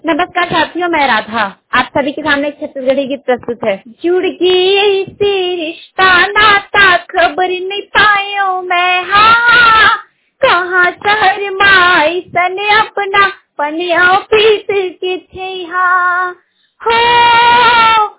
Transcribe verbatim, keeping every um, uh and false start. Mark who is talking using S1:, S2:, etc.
S1: नमस्कार साथियों, मैं राधा आप सभी के सामने एक छत्तीसगढ़ी गीत प्रस्तुत है। जुड़ गई ऐसी रिश्ता नाता खबर नहीं पायो मैं, हाँ कहाँ शहर माई सने अपना पनिया पीत के थे, हाँ हो